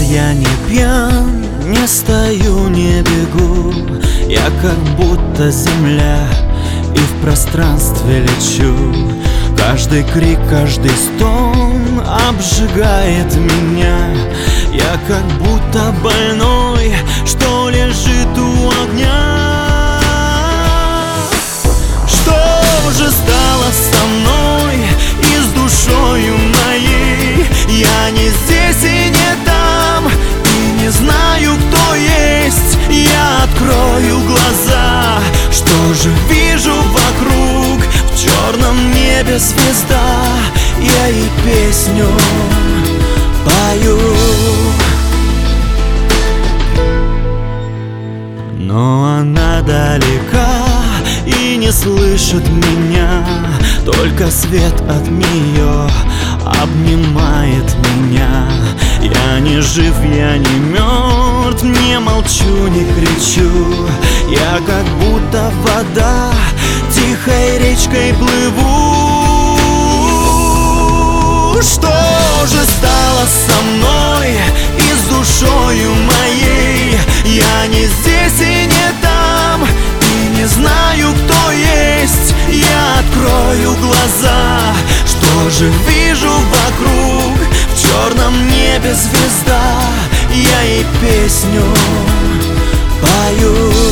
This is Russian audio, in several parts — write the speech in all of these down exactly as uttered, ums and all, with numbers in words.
я не пьян, не стою, не бегу. Я как будто земля и в пространстве лечу. Каждый крик, каждый стон обжигает меня. Я как будто больной, что лежит у огня. Что же стало со мной и с душою моей? Я не здесь и не там, и не знаю, кто есть. Я открою глаза, что же вижу вокруг? В черном небе звезда, я ей песню пою. Но она далека и не слышит меня. Только свет от нее обнимает меня. Я не жив, я не мертв, не молчу, не кричу. Я как будто вода, тихой речкой плыву. Что же стало со мной и с душою моей? Я не здесь и не там, и не знаю, кто есть. Я открою глаза, что же вижу вокруг? В черном небе звезда, я ей песню пою.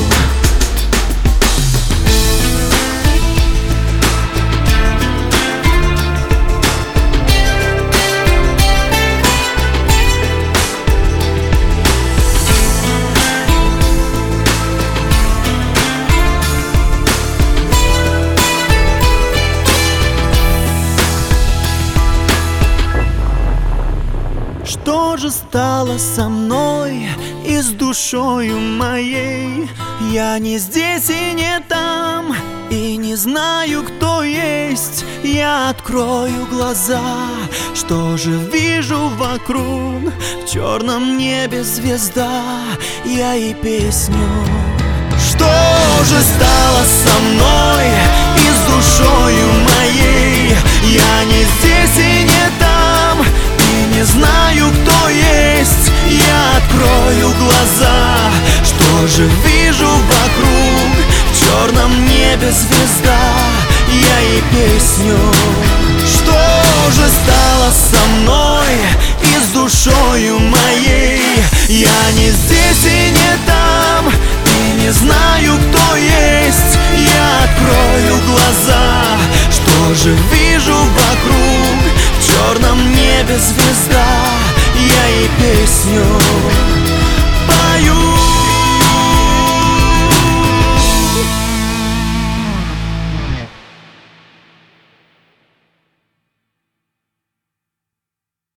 Что же стало со мной и с душою моей? Я не здесь и не там, и не знаю, кто есть. Я открою глаза, что же вижу вокруг? В черном небе звезда, я ей песню. Что же стало со мной и с душою моей? Я не здесь и не там, не знаю, кто есть. Я открою глаза, что же вижу вокруг? В черном небе звезда, я ей песню. Что же стало со мной и с душою моей? Я не здесь и не там, и не знаю, кто есть. Я открою глаза, что же вижу вокруг? В черном небе звезда, я ей песню